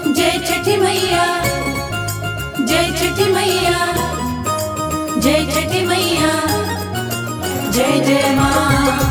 जय छठी मैया, जय छठी मैया, जय छठी मैया, जय जय माँ।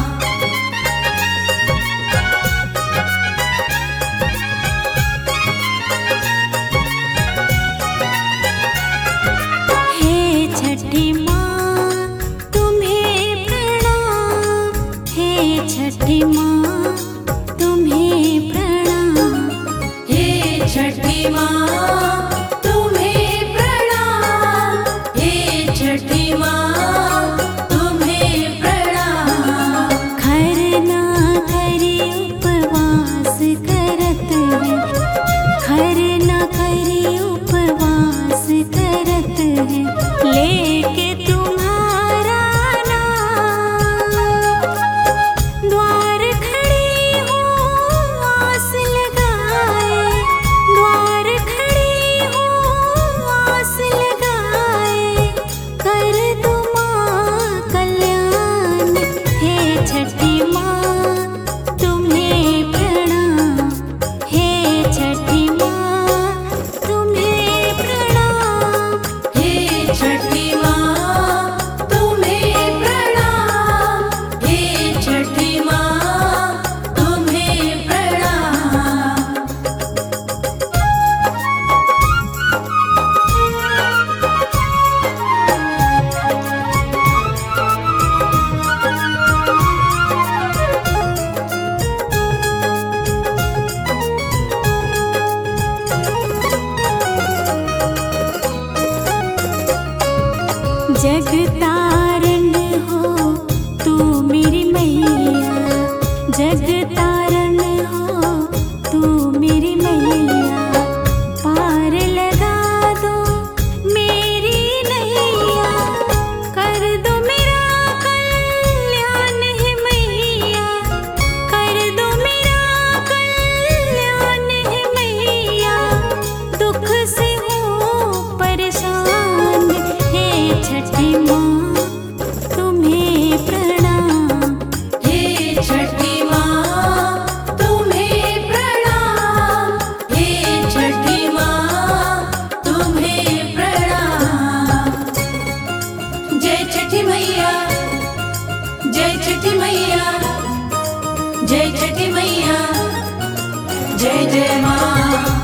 छठी माँ तुम्हें प्रणाम, हे छठी माँ तुम्हें प्रणाम, हे छठी माँ तुम्हें प्रणाम, हे छठी माँ तुम्हें प्रणाम। खरना करी उपवास करत है, खरना करी उपवास करत है, लेके तुम्हारा नाम द्वार खड़ी हूँ आस लगाए, द्वार खड़ी हूँ आस लगाए, कर दो माँ कल्याण, हे छठी माँ तुम्हें प्रणाम, हे छठी माँ तुम्हें प्रणाम, हे छठी माँ तुम्हें प्रणाम, हे छठी माँ तुम्हें प्रणाम। जगतारण हो तू मेरी मैया, जगतारण हो तू मेरी मैया, पार लगा दो मेरी नैया, कर दो मेरा कल्याण हे मैया, कर दो मेरा कल्याण हे मैया, दुख से हो परेशान, हे छठी माँ तुम्हें प्रणाम, हे छठी माँ तुम्हें प्रणाम, हे छठी माँ तुम्हें प्रणाम। जय छठी मैया, जय छठी मैया, जय छठी मैया, जय जय माँ।